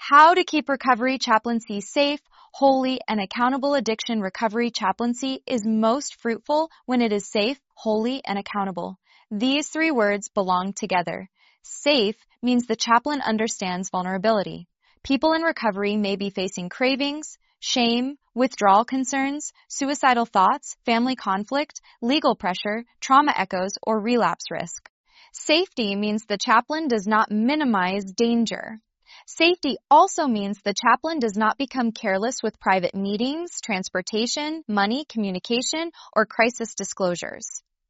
How to keep recovery chaplaincy safe, holy, and accountable. Addiction recovery chaplaincy is most fruitful when it is safe, holy, and accountable. These three words belong together. Safe means the chaplain understands vulnerability. People in recovery may be facing cravings, shame, withdrawal concerns, suicidal thoughts, family conflict, legal pressure, trauma echoes, or relapse risk. Safety means the chaplain does not minimize danger. Safety also means the chaplain does not become careless with private meetings, transportation, money, communication, or crisis disclosures.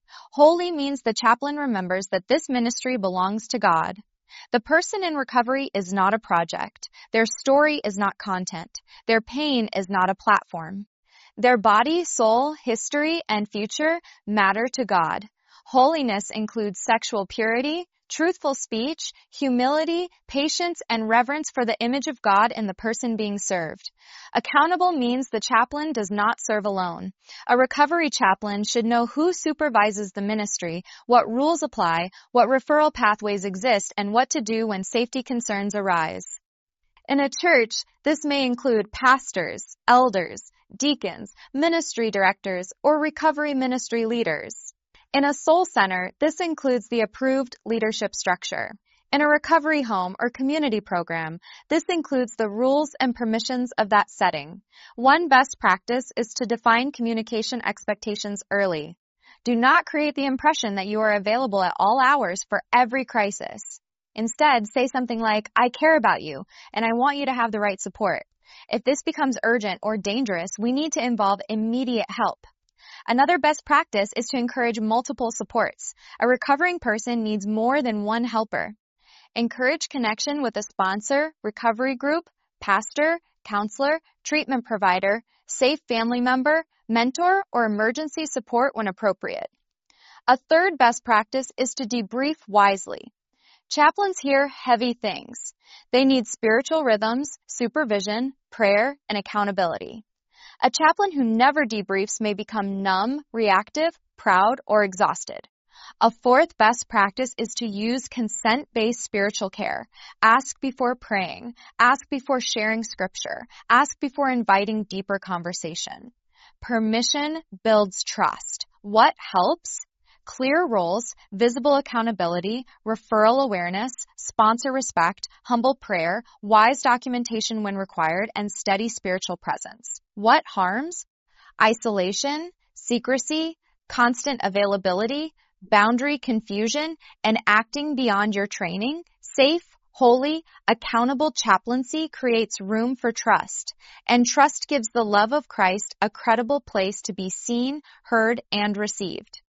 Holy means the chaplain remembers that this ministry belongs to God. The person in recovery is not a project. Their story is not content. Their pain is not a platform. Their body, soul, history, and future matter to God. Holiness includes sexual purity, truthful speech, humility, patience, and reverence for the image of God in the person being served. Accountable means the chaplain does not serve alone. A recovery chaplain should know who supervises the ministry, what rules apply, what referral pathways exist, and what to do when safety concerns arise. In a church, this may include pastors, elders, deacons, ministry directors, or recovery ministry leaders. In a soul center, this includes the approved leadership structure. In a recovery home or community program, this includes the rules and permissions of that setting. One best practice is to define communication expectations early. Do not create the impression that you are available at all hours for every crisis. Instead, say something like, "I care about you, and I want you to have the right support. If this becomes urgent or dangerous, we need to involve immediate help." Another best practice is to encourage multiple supports. A recovering person needs more than one helper. Encourage connection with a sponsor, recovery group, pastor, counselor, treatment provider, safe family member, mentor, or emergency support when appropriate. A third best practice is to debrief wisely. Chaplains hear heavy things. They need spiritual rhythms, supervision, prayer, and accountability. A chaplain who never debriefs may become numb, reactive, proud, or exhausted. A fourth best practice is to use consent-based spiritual care. Ask before praying. Ask before sharing scripture. Ask before inviting deeper conversation. Permission builds trust. What helps? Clear roles, visible accountability, referral awareness, sponsor respect, humble prayer, wise documentation when required, and steady spiritual presence. What harms? Isolation, secrecy, constant availability, boundary confusion, and acting beyond your training. Safe, holy, accountable chaplaincy creates room for trust, and trust gives the love of Christ a credible place to be seen, heard, and received.